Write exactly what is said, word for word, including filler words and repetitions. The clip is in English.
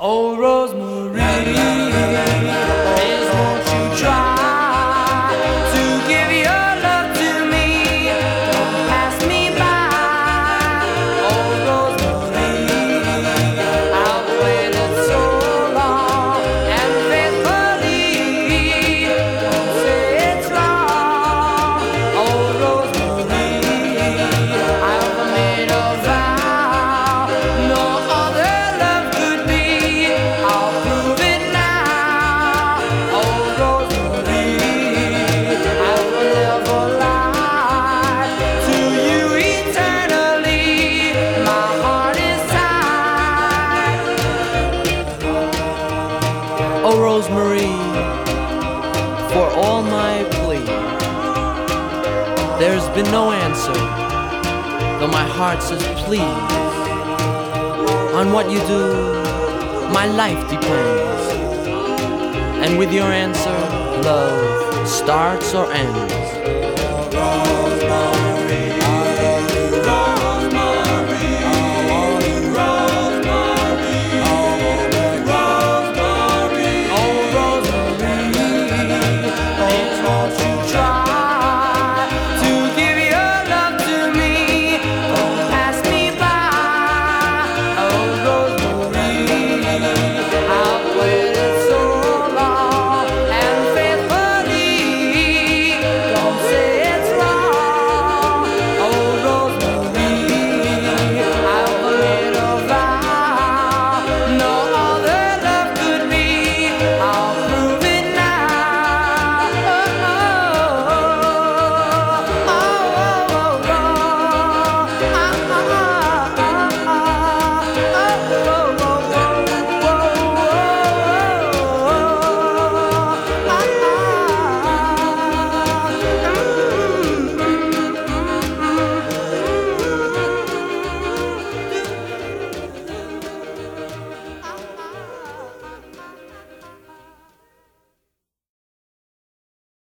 Oh, Rosemary, please won't you try to give your love to me? Don't pass me by. Oh, Rosemary, I've waited so long and faithfully. Don't say it's wrong. Oh, Rosemary, I've made a vow no other love could be. I'll prove it now. Oh, Rosemary, I will never lie to you eternally. My heart is tied. Oh, Rosemary, for all my plea, there's been no answer, though my heart says please. On what you do, my life depends, and with your answer, love starts or ends.